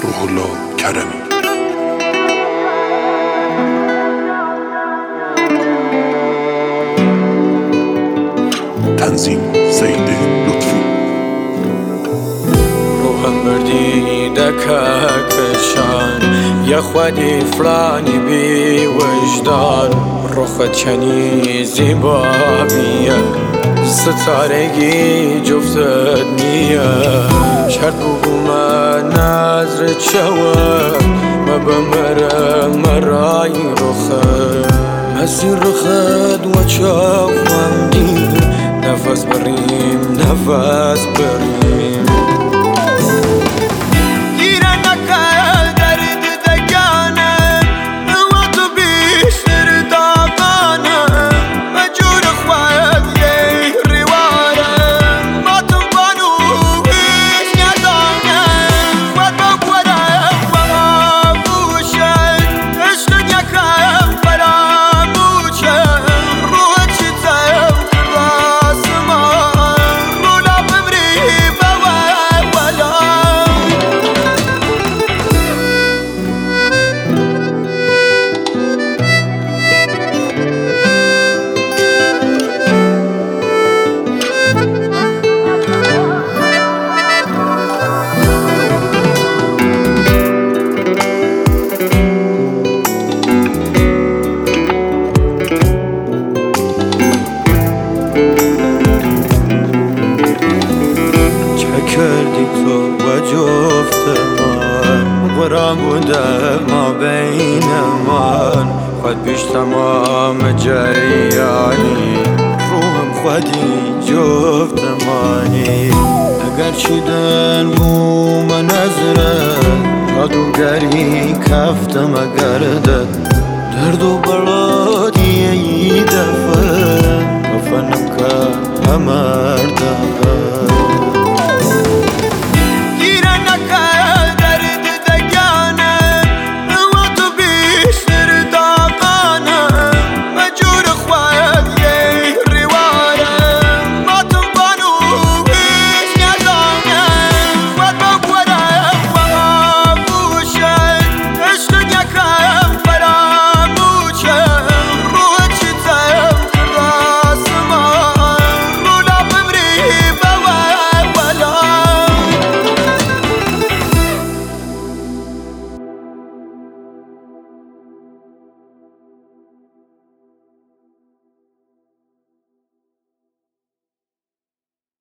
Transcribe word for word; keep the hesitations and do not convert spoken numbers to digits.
روح الله کرمی. تنظیم سید لطفی. روحم بردی دککشان یا خودی فلانی بی وجدان، روخت چنی زیبا بیه ستارگی جفتت نیه، شرط بگو من نظرت شود ما بمرم مرای روخت مسیر روخت و چاوم دی نفس بریم نفس بریم کردی تو و جفت من قرآن بوده ما بین من خود پیش تمام جریانی روحم خودی جفت منی اگر چیدن بو من نظرت جادوگری کفتم اگرده درد و بلادی ای دفن کفنم که همرده